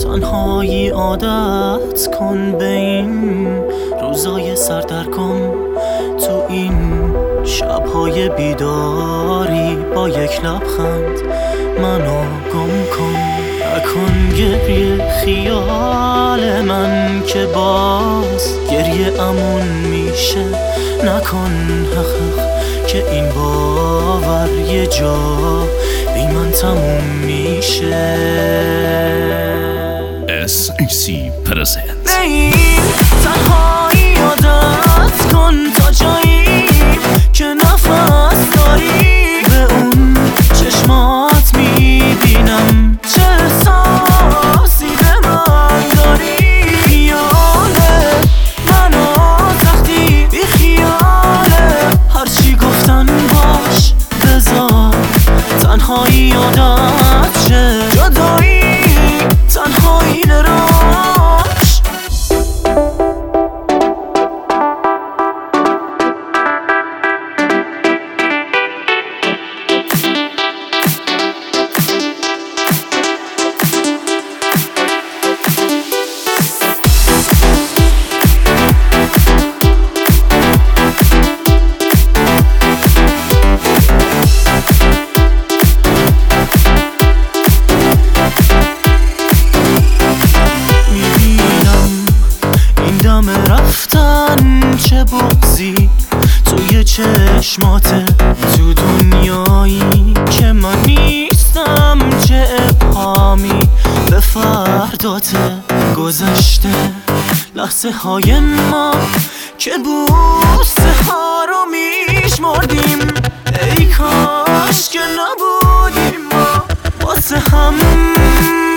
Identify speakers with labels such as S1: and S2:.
S1: تنهایی عادت کن به این روزای سردرگم، تو این شبهای بیداری با یک لبخند منو گم کن. نکن گریه خیال من که باز گریه امون میشه، نکن حق که این باور یه جا بی من تموم میشه.
S2: SEC presents
S1: به این تنهایی عادت کن تا جایی که نفس داری، به اون چشمات میبینم چه احساسی به من داری. خیاله منو سختی بی خیاله، هرچی گفتن باش بذار تنهایی عادت شه، جدایی تنهایی نراش. رفتن چه بغضی توی چشماته، تو دنیایی که من نیستم چه ابهامی به فرداته. گذشته لحظه های ما که بوسه ها رو میشمردیم، ای کاش که نبودیم ما واسه هم